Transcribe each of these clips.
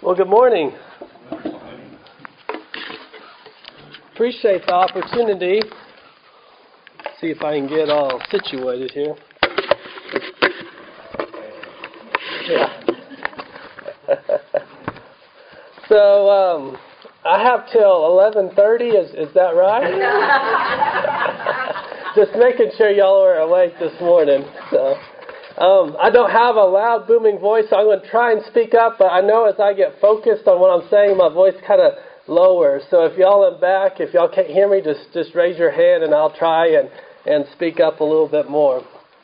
Well, good morning. Appreciate the opportunity. See if I can get all situated here. Yeah. So I have till 11:30. Is that right? Just making sure y'all are awake this morning. So. I don't have a loud, booming voice, so I'm going to try and speak up, but I know as I get focused on what I'm saying, my voice kind of lowers. So if y'all in back, if y'all can't hear me, just raise your hand and I'll try and speak up a little bit more.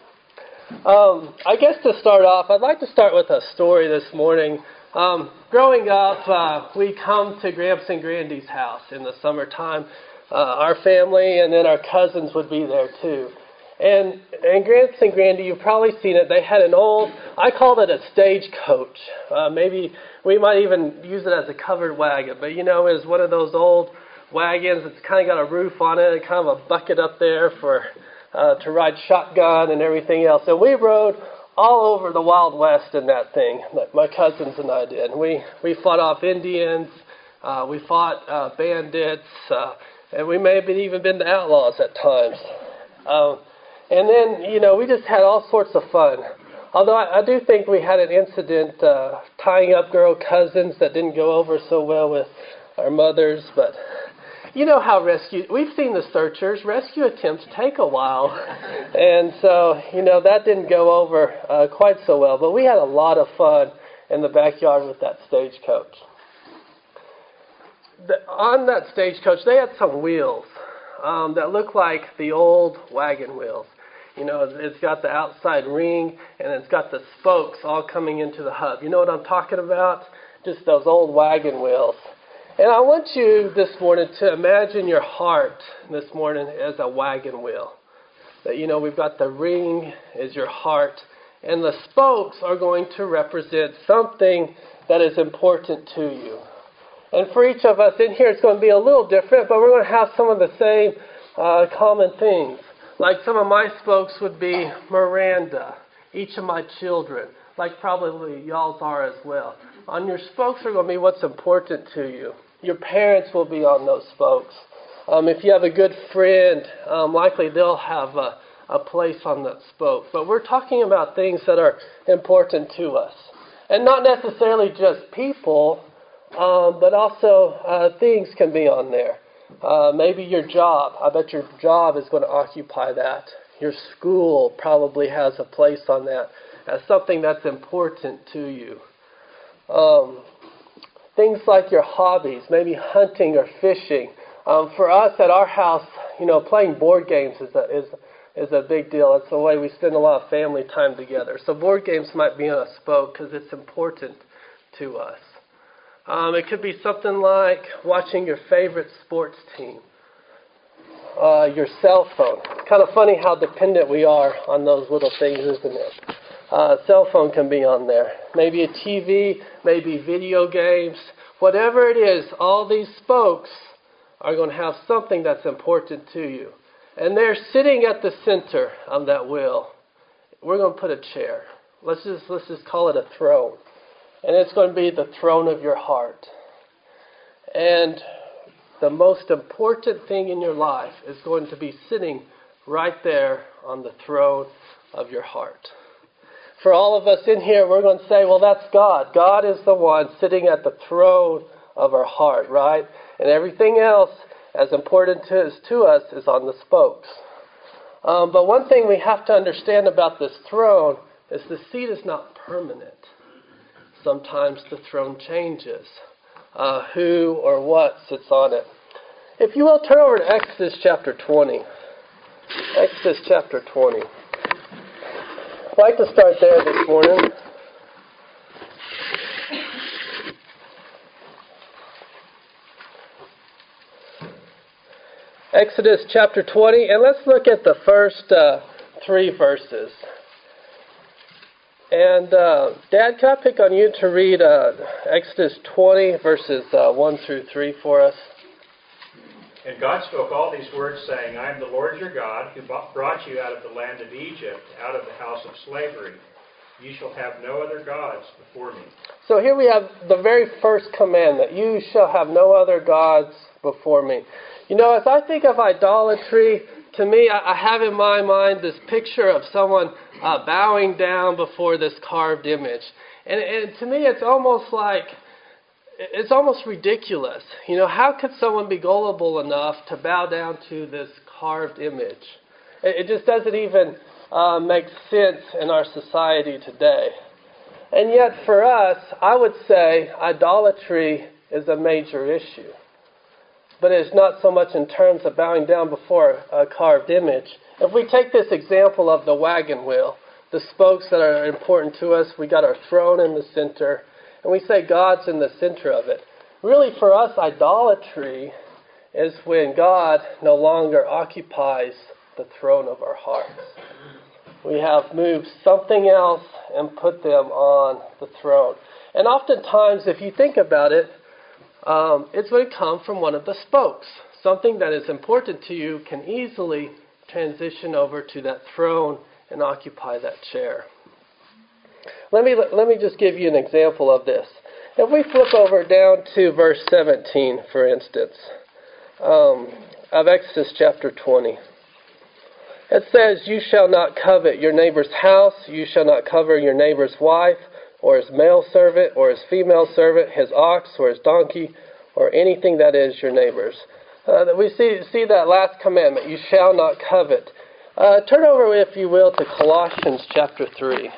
I guess to start off, I'd like to start with a story this morning. Growing up, we come to Gramps and Grandy's house in the summertime. Our family and then our cousins would be there too. And Gramps and Grandy, you've probably seen it, they had an old, I called it a stagecoach. Maybe we might even use it as a covered wagon. But it was one of those old wagons that's kind of got a roof on it and kind of a bucket up there for to ride shotgun and everything else. And we rode all over the Wild West in that thing, my cousins and I did. We fought off Indians, we fought bandits, and we may have even been the outlaws at times. And then, we just had all sorts of fun. Although I do think we had an incident tying up girl cousins that didn't go over so well with our mothers. But you know how we've seen the Searchers. Rescue attempts take a while. And so, that didn't go over quite so well. But we had a lot of fun in the backyard with that stagecoach. On that stagecoach, they had some wheels that looked like the old wagon wheels. It's got the outside ring, and it's got the spokes all coming into the hub. You know what I'm talking about? Just those old wagon wheels. And I want you this morning to imagine your heart this morning as a wagon wheel. That, we've got the ring as your heart, and the spokes are going to represent something that is important to you. And for each of us in here, it's going to be a little different, but we're going to have some of the same common things. Like some of my spokes would be Miranda, each of my children, like probably y'all's are as well. On your spokes are going to be what's important to you. Your parents will be on those spokes. If you have a good friend, likely they'll have a place on that spoke. But we're talking about things that are important to us. And not necessarily just people, but also things can be on there. Maybe your job. I bet your job is going to occupy that. Your school probably has a place on that as something that's important to you. Things like your hobbies, maybe hunting or fishing. For us at our house, playing board games is a big deal. It's the way we spend a lot of family time together. So board games might be on a spoke because it's important to us. It could be something like watching your favorite sports team, your cell phone. It's kind of funny how dependent we are on those little things, isn't it? Cell phone can be on there. Maybe a TV, maybe video games. Whatever it is, all these spokes are going to have something that's important to you. And they're sitting at the center of that wheel. We're going to put a chair. Let's just call it a throne. And it's going to be the throne of your heart. And the most important thing in your life is going to be sitting right there on the throne of your heart. For all of us in here, we're going to say, well, that's God. God is the one sitting at the throne of our heart, right? And everything else, as important to us, is on the spokes. But one thing we have to understand about this throne is the seat is not permanent. Sometimes the throne changes. Who or what sits on it. If you will, turn over to Exodus chapter 20. Exodus chapter 20. I'd like to start there this morning. Exodus chapter 20, and let's look at the first 3 verses. And Dad, can I pick on you to read Exodus 20, verses 1 through 3 for us? And God spoke all these words, saying, I am the Lord your God, who brought you out of the land of Egypt, out of the house of slavery. You shall have no other gods before me. So here we have the very first commandment. You shall have no other gods before me. You know, as I think of idolatry, to me, I have in my mind this picture of someone bowing down before this carved image. And to me, it's almost ridiculous. You know, how could someone be gullible enough to bow down to this carved image? It just doesn't even make sense in our society today. And yet for us, I would say idolatry is a major issue. But it's not so much in terms of bowing down before a carved image. If we take this example of the wagon wheel, the spokes that are important to us, we got our throne in the center, and we say God's in the center of it. Really for us, idolatry is when God no longer occupies the throne of our hearts. We have moved something else and put them on the throne. And oftentimes, if you think about it, it's going to come from one of the spokes. Something that is important to you can easily transition over to that throne and occupy that chair. Let me just give you an example of this. If we flip over down to verse 17, for instance, of Exodus chapter 20. It says, you shall not covet your neighbor's house, you shall not covet your neighbor's wife, or his male servant, or his female servant, his ox, or his donkey, or anything that is your neighbor's. We see that last commandment, you shall not covet. Turn over, if you will, to Colossians chapter 3.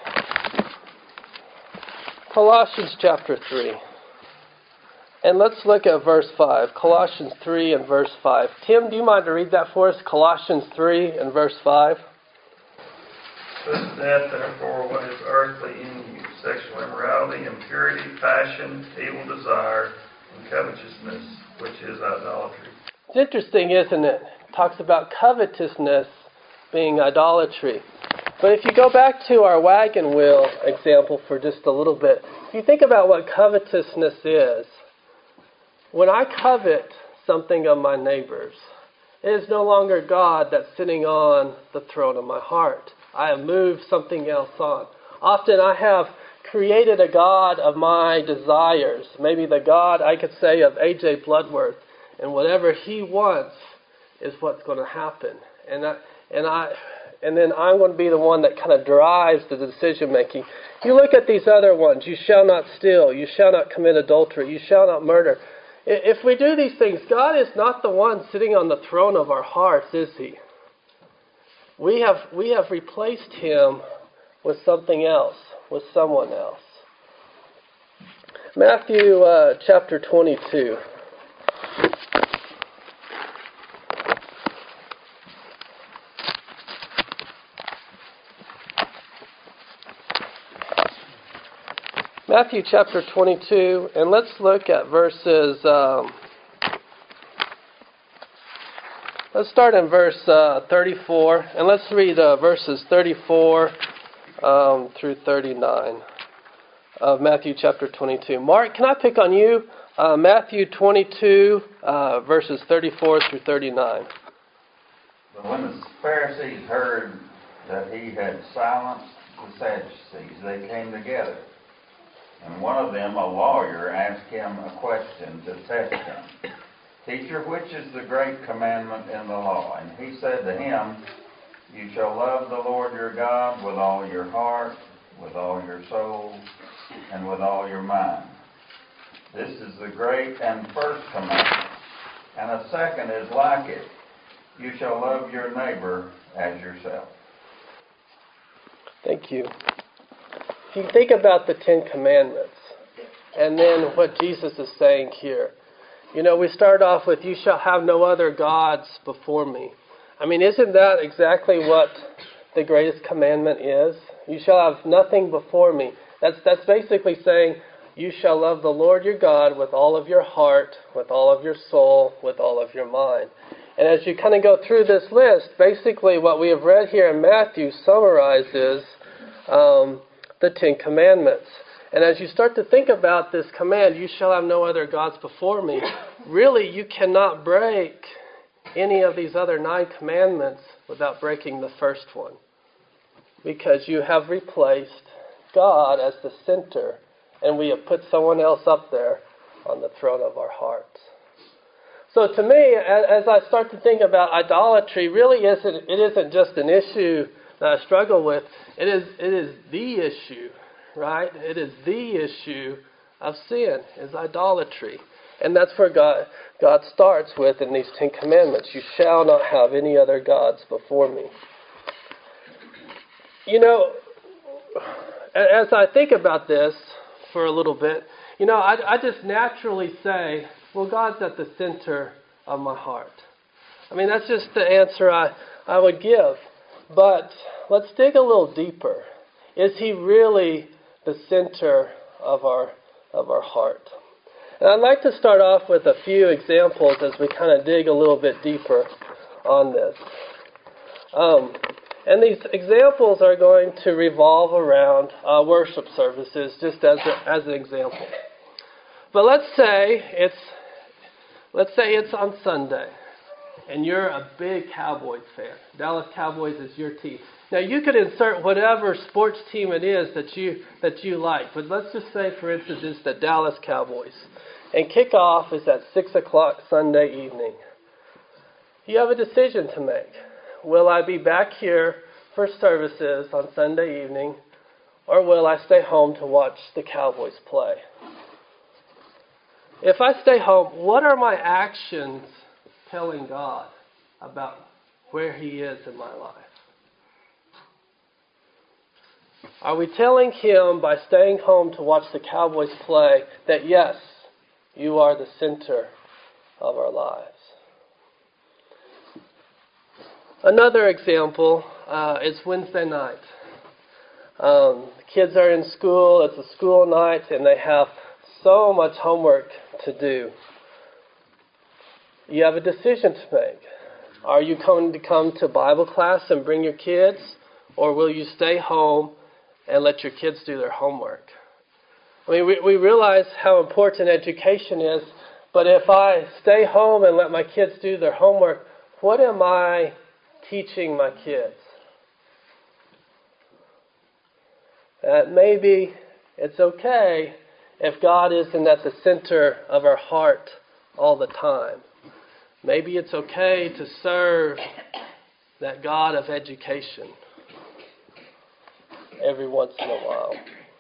Colossians chapter 3. And let's look at verse 5. Colossians 3 and verse 5. Tim, do you mind to read that for us? Colossians 3 and verse 5. Put to death, therefore, what is earthly in you, sexual immorality, impurity, passion, evil desire, and covetousness, which is idolatry. It's interesting, isn't it? It talks about covetousness being idolatry. But if you go back to our wagon wheel example for just a little bit, if you think about what covetousness is, when I covet something of my neighbor's, it is no longer God that's sitting on the throne of my heart. I have moved something else on. Often I have created a God of my desires. Maybe the God, I could say, of A.J. Bloodworth. And whatever he wants is what's going to happen. And then I'm going to be the one that kind of drives the decision making. You look at these other ones. You shall not steal. You shall not commit adultery. You shall not murder. If we do these things, God is not the one sitting on the throne of our hearts, is He? We have replaced Him with something else, with someone else. Matthew chapter 22. Matthew chapter 22, and let's look at verses, let's start in verse 34, and let's read verses 34 through 39 of Matthew chapter 22. Mark, can I pick on you? Matthew 22, verses 34 through 39. But when the Pharisees heard that he had silenced the Sadducees, they came together. And one of them, a lawyer, asked him a question to test him. Teacher, which is the great commandment in the law? And he said to him, you shall love the Lord your God with all your heart, with all your soul, and with all your mind. This is the great and first commandment. And a second is like it. You shall love your neighbor as yourself. Thank you. If you think about the Ten Commandments, and then what Jesus is saying here, you know, we start off with, you shall have no other gods before me. I mean, isn't that exactly what the greatest commandment is? You shall have nothing before me. That's basically saying, you shall love the Lord your God with all of your heart, with all of your soul, with all of your mind. And as you kind of go through this list, basically what we have read here in Matthew summarizes the Ten Commandments. And as you start to think about this command, you shall have no other gods before me, really you cannot break any of these other 9 commandments without breaking the first one. Because you have replaced God as the center, and we have put someone else up there on the throne of our hearts. So to me, as I start to think about idolatry, really isn't just an issue that I struggle with. It is the issue, right? It is the issue of sin, is idolatry. And that's where God starts with in these 10 commandments. You shall not have any other gods before me. You know, as I think about this for a little bit, you know, I just naturally say, well, God's at the center of my heart. I mean, that's just the answer I would give. But let's dig a little deeper. Is He really the center of our heart? And I'd like to start off with a few examples as we kind of dig a little bit deeper on this. And these examples are going to revolve around worship services, just as an example. But let's say it's on Sunday, and you're a big Cowboys fan. Dallas Cowboys is your team. Now you could insert whatever sports team it is that you like, but let's just say, for instance, it's the Dallas Cowboys, and kickoff is at 6:00 Sunday evening. You have a decision to make. Will I be back here for services on Sunday evening, or will I stay home to watch the Cowboys play? If I stay home, what are my actions telling God about where He is in my life? Are we telling Him by staying home to watch the Cowboys play that, yes, you are the center of our lives? Another example is Wednesday night. The kids are in school, it's a school night, and they have so much homework to do. You have a decision to make. Are you going to come to Bible class and bring your kids, or will you stay home and let your kids do their homework? I mean, we realize how important education is, but if I stay home and let my kids do their homework, what am I teaching my kids? That maybe it's okay if God isn't at the center of our heart all the time. Maybe it's okay to serve that God of education every once in a while.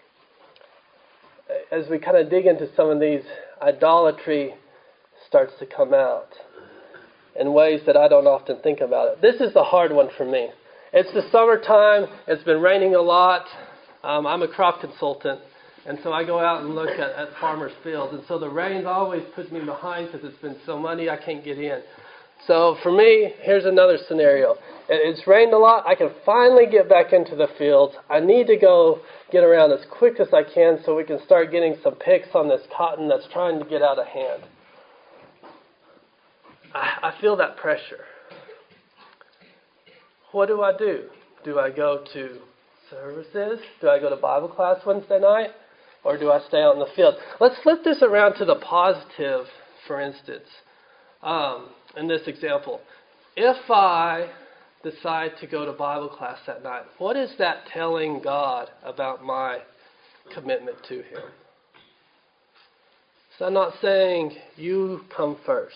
As we kind of dig into some of these, idolatry starts to come out in ways that I don't often think about it. This is the hard one for me. It's the summertime. It's been raining a lot. I'm a crop consultant, and so I go out and look at farmers' fields. And so the rain always puts me behind because it's been so muddy I can't get in. So for me, here's another scenario. It's rained a lot. I can finally get back into the fields. I need to go get around as quick as I can so we can start getting some picks on this cotton that's trying to get out of hand. I feel that pressure. What do I do? Do I go to services? Do I go to Bible class Wednesday night? Or do I stay out in the field? Let's flip this around to the positive, for instance, in this example. If I decide to go to Bible class that night, what is that telling God about my commitment to Him? So I'm not saying you come first.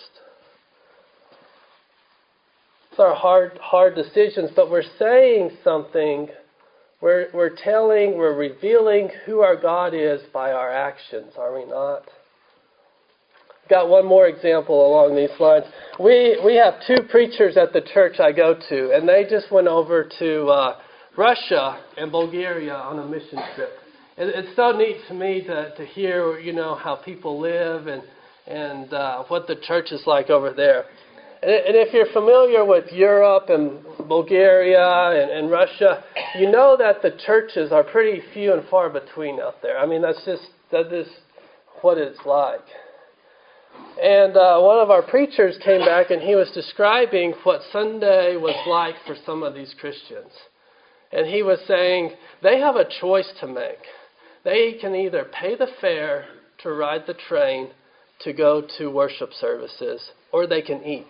These are hard decisions, but we're saying something. We're revealing who our God is by our actions, are we not? Got one more example along these lines. We have two preachers at the church I go to, and they just went over to Russia and Bulgaria on a mission trip. It's so neat to me to hear, how people live and what the church is like over there. And if you're familiar with Europe and Bulgaria and Russia, you know that the churches are pretty few and far between out there. I mean, that is what it's like. And one of our preachers came back and he was describing what Sunday was like for some of these Christians. And he was saying they have a choice to make. They can either pay the fare to ride the train to go to worship services, or they can eat.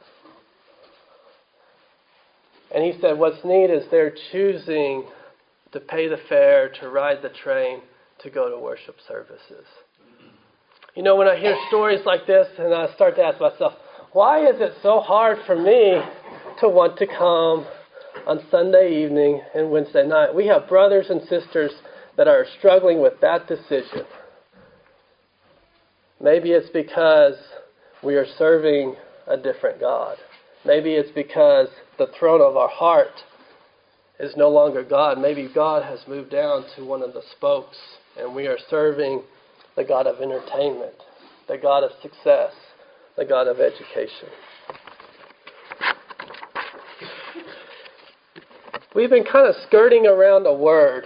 And he said what's neat is they're choosing to pay the fare, to ride the train, to go to worship services. You know, when I hear stories like this, and I start to ask myself, why is it so hard for me to want to come on Sunday evening and Wednesday night? We have brothers and sisters that are struggling with that decision. Maybe it's because we are serving a different God. Maybe it's because the throne of our heart is no longer God. Maybe God has moved down to one of the spokes, and we are serving the God of entertainment, the God of success, the God of education. We've been kind of skirting around a word.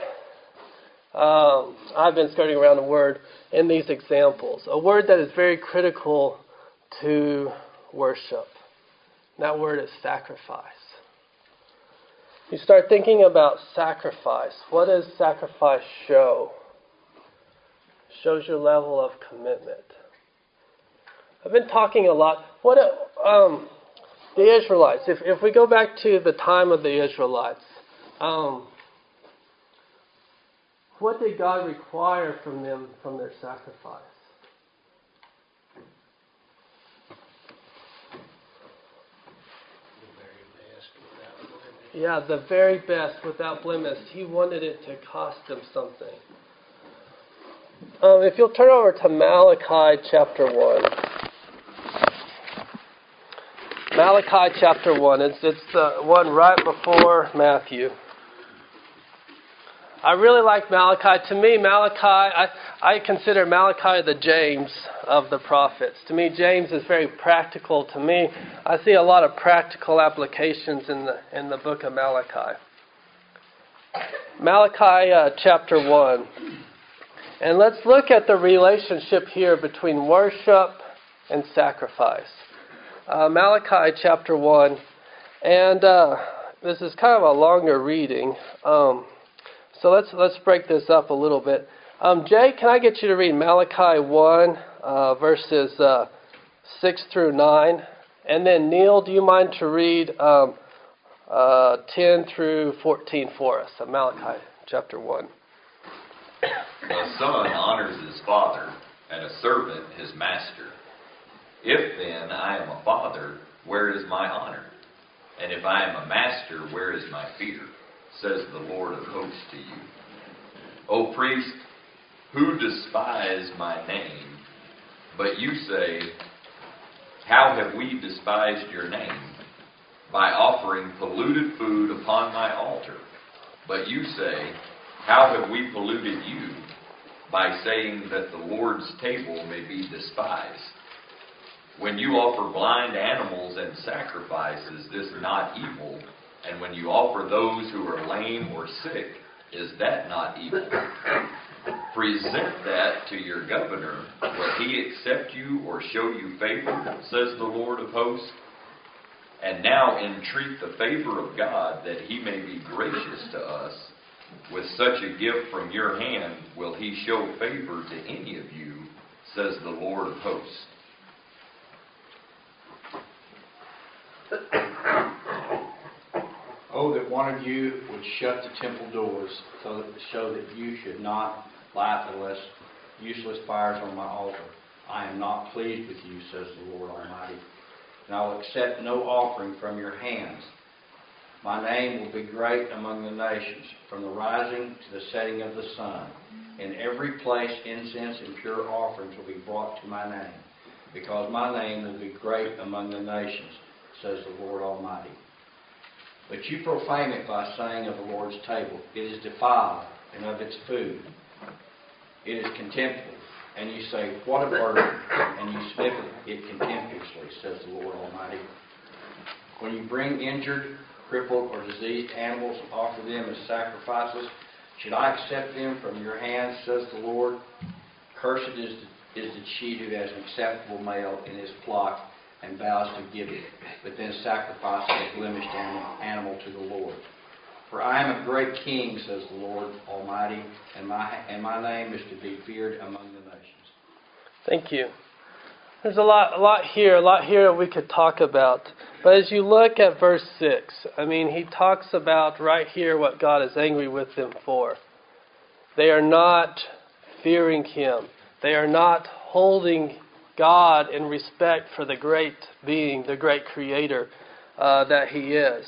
I've been skirting around a word in these examples. A word that is very critical to worship. That word is sacrifice. You start thinking about sacrifice. What does sacrifice show? It shows your level of commitment. I've been talking a lot. The Israelites, if we go back to the time of the Israelites, what did God require from them, from their sacrifice? Yeah, the very best without blemish. He wanted it to cost them something. If you'll turn over to Malachi chapter 1. Malachi chapter 1. It's the one right before Matthew. I really like Malachi. To me, Malachi, I consider Malachi the James of the prophets. To me, James is very practical. To me, I see a lot of practical applications in the book of Malachi. Malachi chapter 1. And let's look at the relationship here between worship and sacrifice. Malachi chapter 1. And this is kind of a longer reading. So let's break this up a little bit. Jay, can I get you to read Malachi 1, verses 6 through 9? And then Neil, do you mind to read 10 through 14 for us? Malachi chapter 1. A son honors his father, and a servant his master. If then I am a father, where is my honor? And if I am a master, where is my fear? Says the Lord of hosts to you. O priest, who despise my name? But you say, how have we despised your name? By offering polluted food upon my altar. But you say, how have we polluted you? By saying that the Lord's table may be despised. When you offer blind animals and sacrifice, is this not evil? And when you offer those who are lame or sick, is that not evil? Present that to your governor. Will he accept you or show you favor, says the Lord of hosts? And now entreat the favor of God, that he may be gracious to us. With such a gift from your hand, will he show favor to any of you, says the Lord of hosts. Oh, that one of you would shut the temple doors, so that you should not light the useless fires on my altar. I am not pleased with you, says the Lord Almighty, and I will accept no offering from your hands. My name will be great among the nations, from the rising to the setting of the sun. In every place incense and pure offerings will be brought to my name, because my name will be great among the nations, says the Lord Almighty. But you profane it by saying of the Lord's table, it is defiled, and of its food, it is contemptible. And you say, what a burden, and you sniff it contemptuously, says the Lord Almighty. When you bring injured, crippled, or diseased animals and offer them as sacrifices, should I accept them from your hands, says the Lord? Cursed is the cheat who has an acceptable male in his flock, and vows to give it, but then sacrifices a blemished animal to the Lord. For I am a great king, says the Lord Almighty, and my name is to be feared among the nations. Thank you. There's a lot here that we could talk about. But as you look at verse 6, he talks about right here what God is angry with them for. They are not fearing Him. They are not holding God in respect for the great being, the great Creator that He is.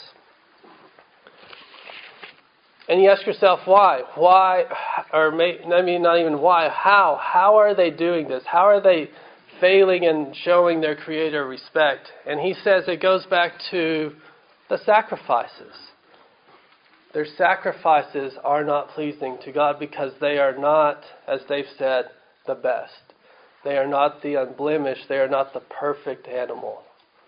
And you ask yourself, why? Why, or maybe not even why, how? How are they doing this? How are they failing in showing their Creator respect? And he says it goes back to the sacrifices. Their sacrifices are not pleasing to God because they are not, as they've said, the best. They are not the unblemished. They are not the perfect animal.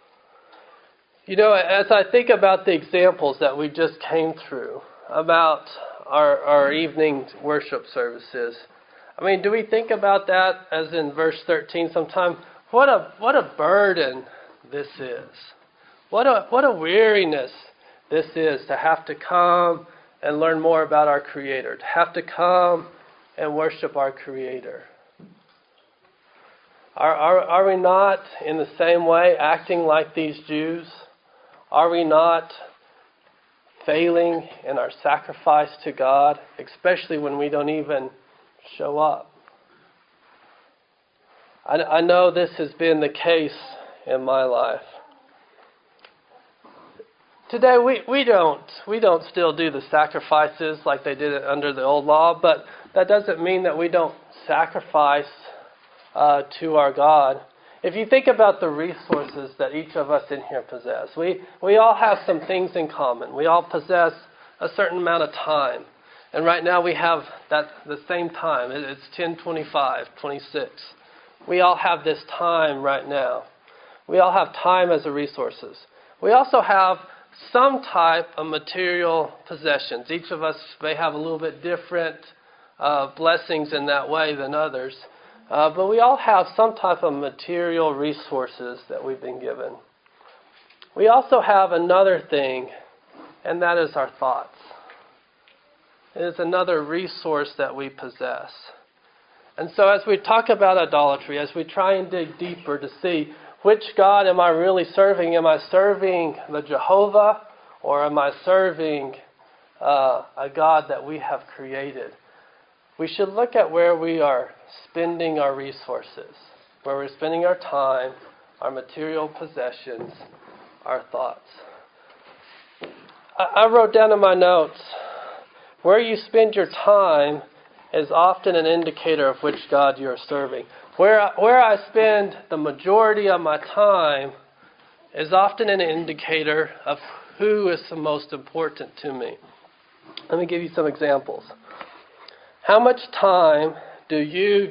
As I think about the examples that we just came through, about our evening worship services, do we think about that as in verse 13 sometime? What a burden this is. What a weariness this is to have to come and learn more about our Creator, to have to come and worship our Creator. Are we not in the same way acting like these Jews? Are we not failing in our sacrifice to God, especially when we don't even show up? I know this has been the case in my life. Today we don't still do the sacrifices like they did it under the old law, but that doesn't mean that we don't sacrifice to our God. If you think about the resources that each of us in here possess, we all have some things in common. We all possess a certain amount of time. And right now we have the same time. It's 10:25:26. We all have this time right now. We all have time as a resources. We also have some type of material possessions. Each of us may have a little bit different blessings in that way than others. But we all have some type of material resources that we've been given. We also have another thing, and that is our thoughts. It is another resource that we possess. And so as we talk about idolatry, as we try and dig deeper to see which God am I really serving? Am I serving the Jehovah, or am I serving a God that we have created? We should look at where we are spending our resources, where we're spending our time, our material possessions, our thoughts. I wrote down in my notes, where you spend your time is often an indicator of which God you're serving. Where I spend the majority of my time is often an indicator of who is the most important to me. Let me give you some examples. How much time do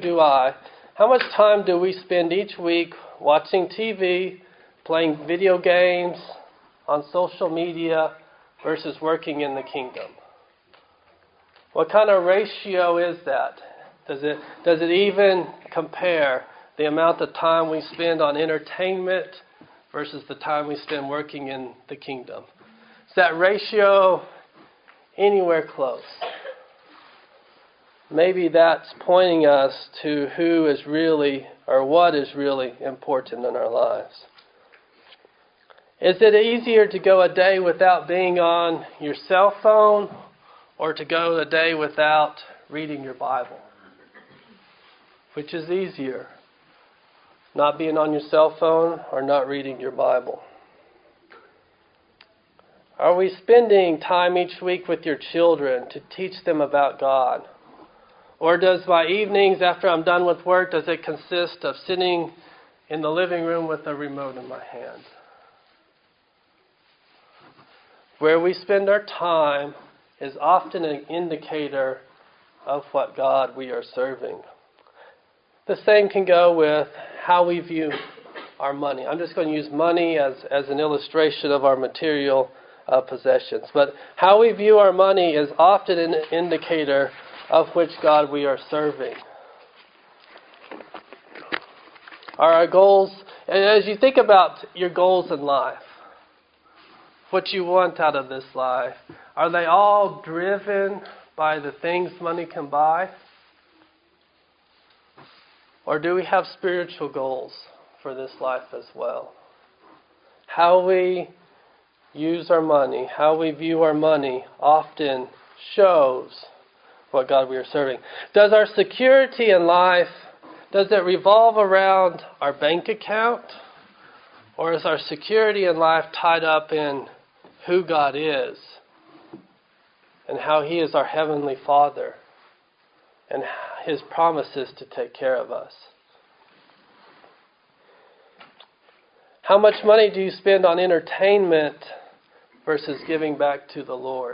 we spend each week watching TV, playing video games, on social media, versus working in the kingdom? What kind of ratio is that? Does it even compare the amount of time we spend on entertainment versus the time we spend working in the kingdom? Is that ratio anywhere close? Maybe that's pointing us to who is really, or what is really important in our lives. Is it easier to go a day without being on your cell phone, or to go a day without reading your Bible? Which is easier? Not being on your cell phone or not reading your Bible? Are we spending time each week with your children to teach them about God? Or does my evenings after I'm done with work, does it consist of sitting in the living room with a remote in my hand? Where we spend our time is often an indicator of what God we are serving. The same can go with how we view our money. I'm just going to use money as an illustration of our material possessions. But how we view our money is often an indicator of which God we are serving. Are our goals, and as you think about your goals in life, what you want out of this life, are they all driven by the things money can buy? Or do we have spiritual goals for this life as well. How we use our money, how we view our money often shows what God we are serving. Does our security in life, does it revolve around our bank account? Or is our security in life tied up in who God is and how He is our Heavenly Father and His promises to take care of us? How much money do you spend on entertainment versus giving back to the Lord?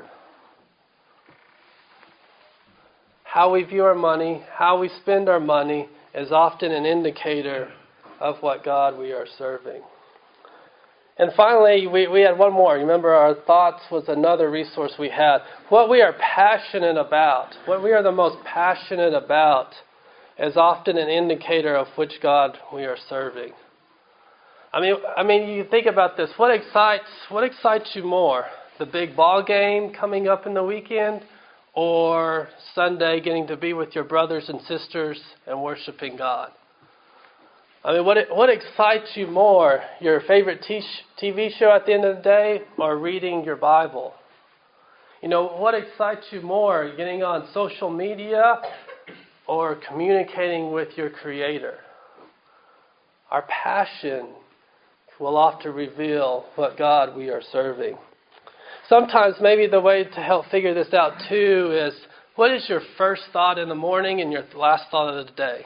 How we view our money, how we spend our money is often an indicator of what God we are serving. And finally, we had one more. Remember, our thoughts was another resource we had. What we are passionate about, what we are the most passionate about, is often an indicator of which God we are serving. I mean, you think about this. What excites you more? The big ball game coming up in the weekend, or Sunday getting to be with your brothers and sisters and worshiping God? I mean, what excites you more? Your favorite TV show at the end of the day, or reading your Bible? You know, what excites you more? Getting on social media or communicating with your Creator? Our passion will often reveal what God we are serving. Sometimes maybe the way to help figure this out too is, what is your first thought in the morning and your last thought of the day?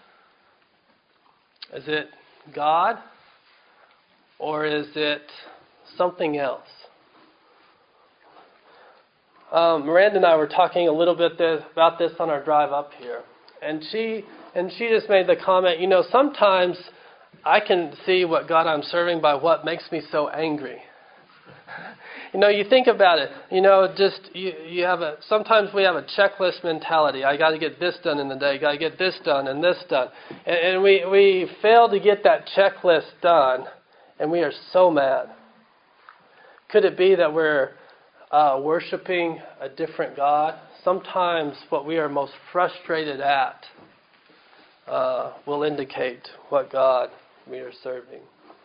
Is it God? Or is it something else? Miranda and I were talking a little bit about this on our drive up here. And she just made the comment, you know, sometimes I can see what God I'm serving by what makes me so angry. You know, you think about it. You know, just you have sometimes we have a checklist mentality. I got to get this done in the day. Got to get this done and this done, and we fail to get that checklist done, and we are so mad. Could it be that we're worshiping a different God? Sometimes what we are most frustrated at will indicate what God we are serving.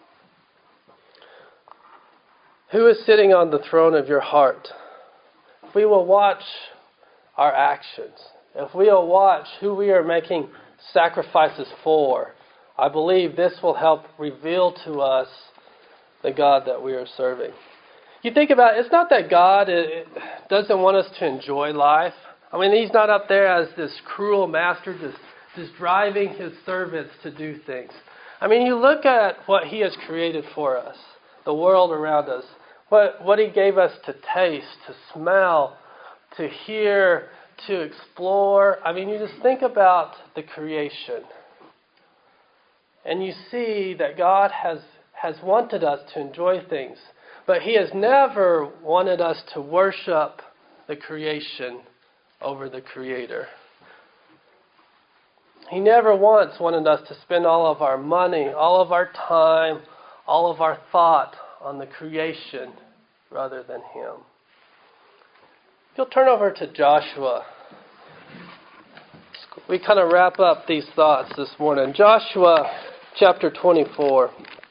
Who is sitting on the throne of your heart? If we will watch our actions, if we will watch who we are making sacrifices for, I believe this will help reveal to us the God that we are serving. You think about it, it's not that God doesn't want us to enjoy life. I mean, He's not up there as this cruel master just driving His servants to do things. I mean, you look at what He has created for us, the world around us, what He gave us to taste, to smell, to hear, to explore. I mean, you just think about the creation. And you see that God has wanted us to enjoy things. But He has never wanted us to worship the creation over the Creator. He never once wanted us to spend all of our money, all of our time, all of our thought on the creation rather than Him. If you'll turn over to Joshua. We kind of wrap up these thoughts this morning. Joshua chapter 24.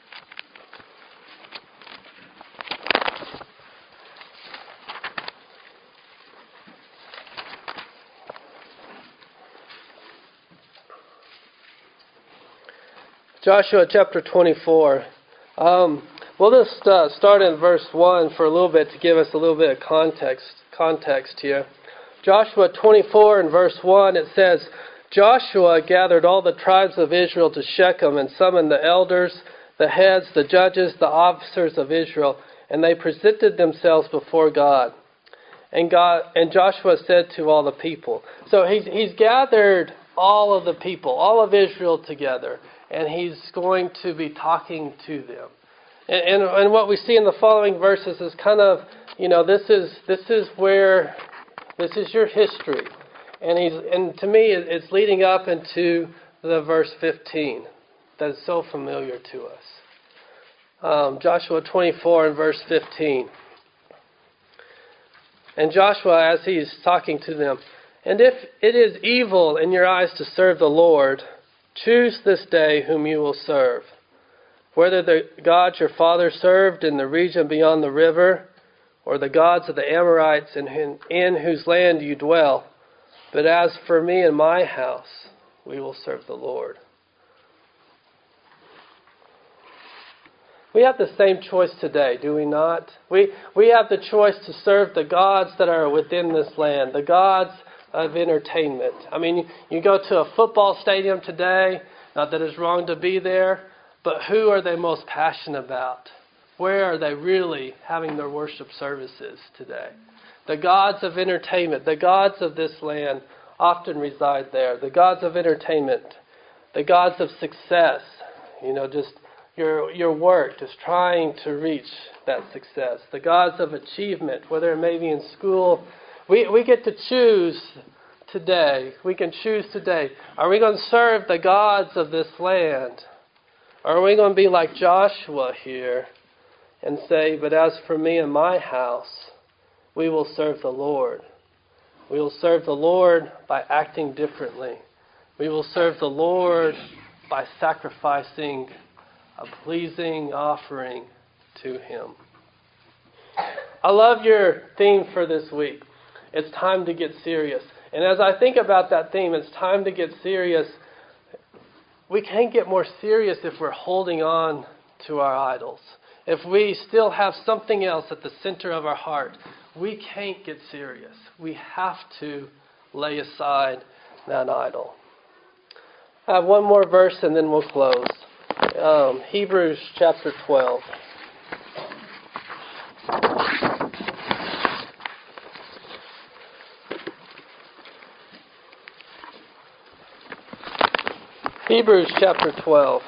Joshua chapter 24. We'll just start in verse 1 for a little bit to give us a little bit of context here. Joshua 24 and verse 1, it says, Joshua gathered all the tribes of Israel to Shechem and summoned the elders, the heads, the judges, the officers of Israel, and they presented themselves before God. And Joshua said to all the people. So he's gathered all of the people, all of Israel together, and he's going to be talking to them. And what we see in the following verses is kind of, you know, this is your history. And to me, it's leading up into the verse 15 that is so familiar to us. Joshua 24 and verse 15. And Joshua, as he's talking to them, and if it is evil in your eyes to serve the Lord, choose this day whom you will serve, whether the gods your father served in the region beyond the river, or the gods of the Amorites in whose land you dwell. But as for me and my house, we will serve the Lord." We have the same choice today, do we not? We have the choice to serve the gods that are within this land, the gods of entertainment. I mean, you go to a football stadium today, not that it's wrong to be there, but who are they most passionate about? Where are they really having their worship services today? The gods of entertainment, the gods of this land often reside there. The gods of entertainment, the gods of success, just your work, just trying to reach that success. The gods of achievement, whether it may be in school. We get to choose today. We can choose today. Are we going to serve the gods of this land? Or are we going to be like Joshua here and say, "But as for me and my house, we will serve the Lord. We will serve the Lord by acting differently. We will serve the Lord by sacrificing a pleasing offering to Him." I love your theme for this week. It's time to get serious. And as I think about that theme, it's time to get serious. We can't get more serious if we're holding on to our idols. If we still have something else at the center of our heart, we can't get serious. We have to lay aside that idol. I have one more verse and then we'll close. Hebrews chapter 12. Hebrews chapter 12.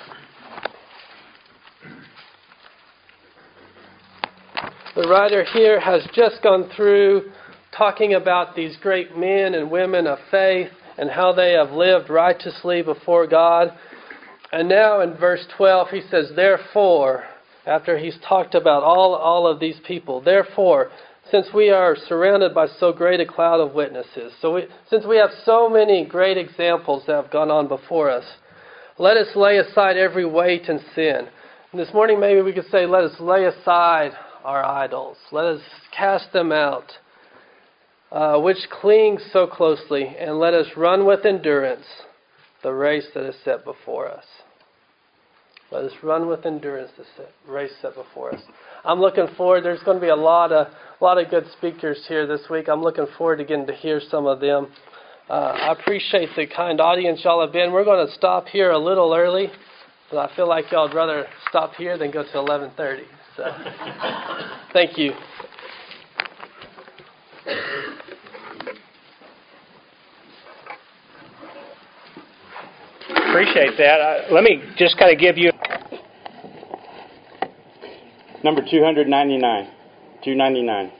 The writer here has just gone through talking about these great men and women of faith and how they have lived righteously before God. And now in verse 12 he says, "Therefore," after he's talked about all of these people, "Therefore, since we are surrounded by so great a cloud of witnesses," since we have so many great examples that have gone on before us, "let us lay aside every weight and sin." And this morning maybe we could say, let us lay aside our idols. Let us cast them out, which cling so closely, and let us run with endurance the race that is set before us. Let us run with endurance the race set before us. I'm looking forward. There's going to be a lot of good speakers here this week. I'm looking forward to getting to hear some of them. I appreciate the kind audience y'all have been. We're going to stop here a little early, but I feel like y'all would rather stop here than go to 11:30. So, thank you. Appreciate that. Let me just kind of give you number 299. 299.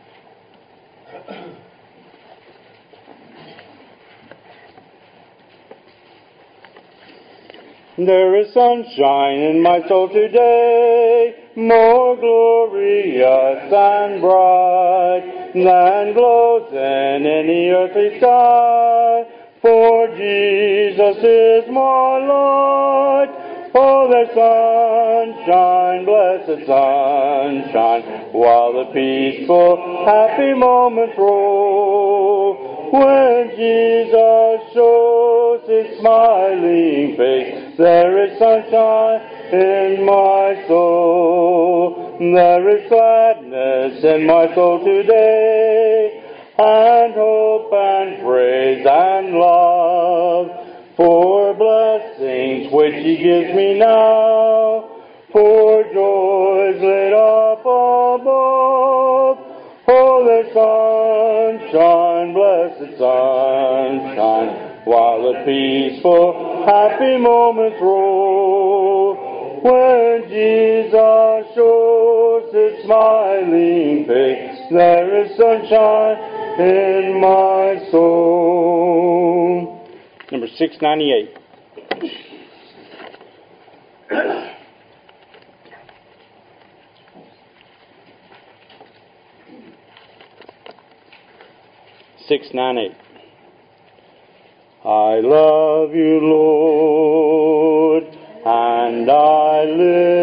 There is sunshine in my soul today, more glorious and bright than glows in any earthly sky. For Jesus is my light. Oh, there's sunshine, blessed sunshine, while the peaceful, happy moments roll. When Jesus shows His smiling face, there is sunshine in my soul. There is gladness in my soul today, and hope and praise and love for blessings which He gives me now, for joys laid up above. Oh, there's sunshine, blessed sunshine, while the peaceful, happy moments roll. When Jesus shows His smiling face, there is sunshine in my soul. Number 698. I love you, Lord, and I live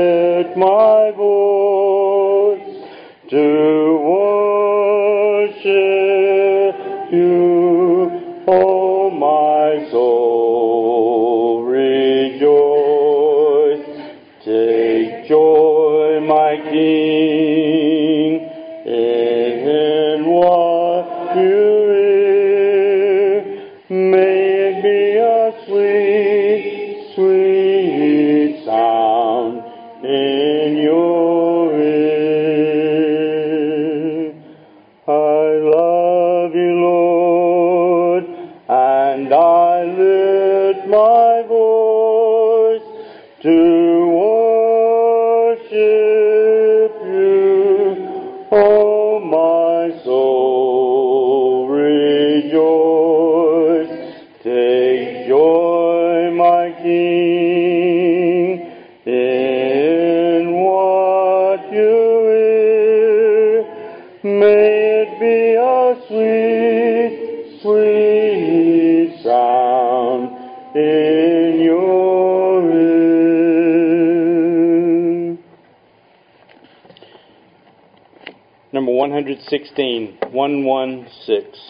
lift my voice to worship you, oh my soul, rejoice. Take joy, my King, in what you hear. May it be a sweet, sweet sound in your ear. I love you, Lord, and I lift my voice to worship you, oh my soul, rejoice. Take joy, my King, in what you hear. May it be a sweet, sweet sound in your ear. Number 116, 116.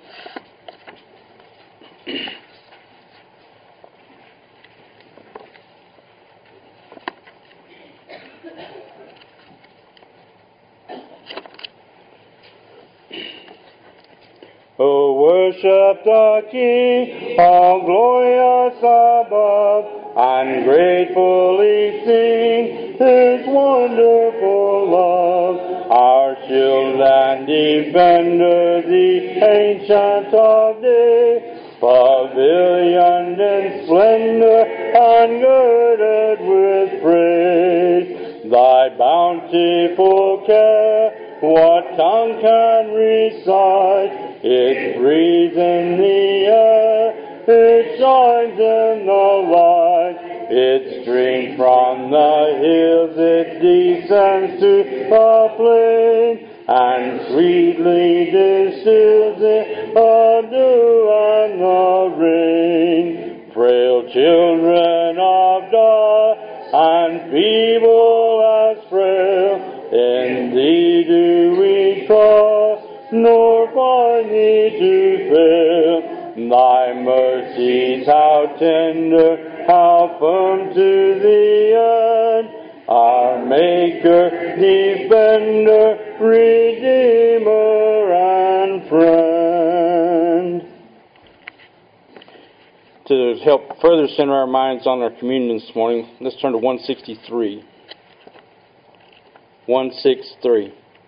Oh, worship the King, all glorious above, and gratefully sing His wonderful love. Our shield and defender, the Ancient of Days, pavilioned in splendor and girded with praise. Thy bountiful care, what tongue can recite? It breathes in the air, it shines in the light. It streams from the hills, it descends to the plain, and sweetly distills it the dew and the rain. Frail children of dark and feeble as frail, in Thee do we trust, nor find Thee to fail. Thy mercies how tender, how firm to the end, our Maker, Defender, Redeemer, and Friend. To help further center our minds on our communion this morning, let's turn to 163. 163.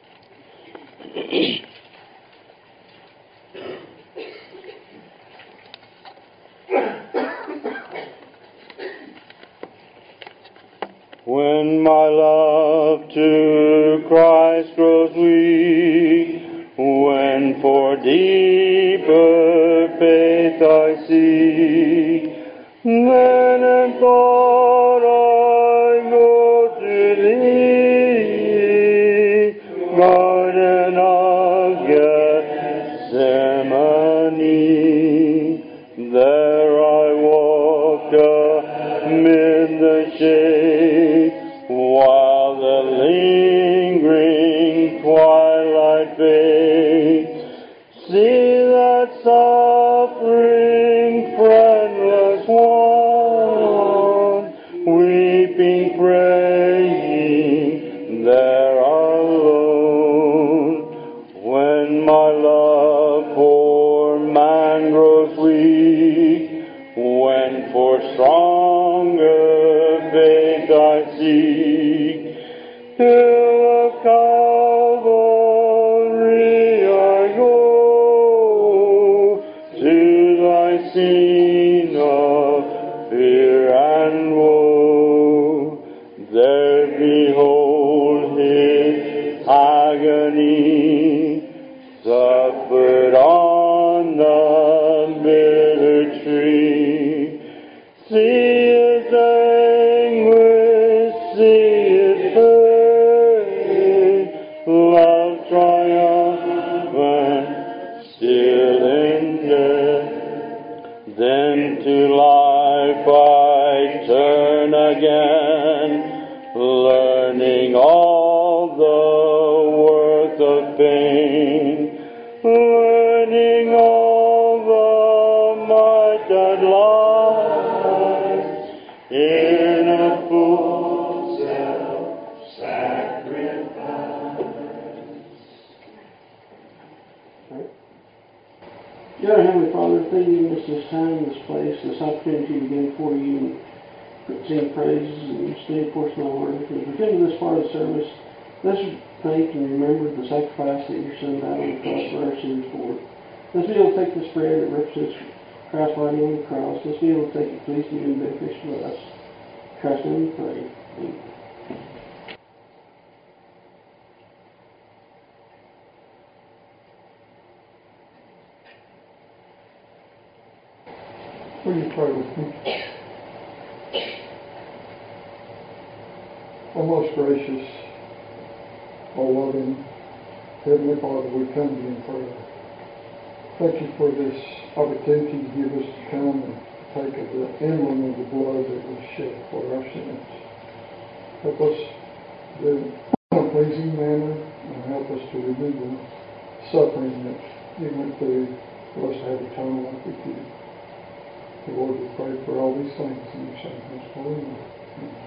When my love to Christ grows weak, when for deeper faith I seek, then in thought I go to Thee, Garden of Gethsemane. There I walked amid the shade, while the lingering twilight fades. See that suffering, friendless one, weeping, praying, there alone. When my love for man grows weak, when for stronger faith I seek, hill of Calvary I go, to Thy scene of fear and woe. There behold His agony, suffered on the bitter tree. See His anguish, see His pain, love triumphant, still in death. Then to life I turn again, learn learning all the worth of pain, learning all the might that lies in a full self-sacrifice. Dear Heavenly Father, thank you for this time, this place, this opportunity to get before you and sing praises and stay portion of our heart. As we come to this part of the service, let's thank and remember the sacrifice that your Son died on the cross for our sins for. Let's be able to take this bread that represents Christ lying on the cross. Let's be able to take it pleasing and beneficial to us. In Christ's name we pray. Amen. Will you pray with me? O most gracious, O loving Heavenly Father, we come to you in prayer. Thank you for this opportunity to give us to come and take of the emblem of the blood that was shed for our sins. Help us do it in a pleasing manner and help us to remember the suffering that you went through for us to have eternal life with you. Lord, we pray for all these things in your Son's most holy name. Amen.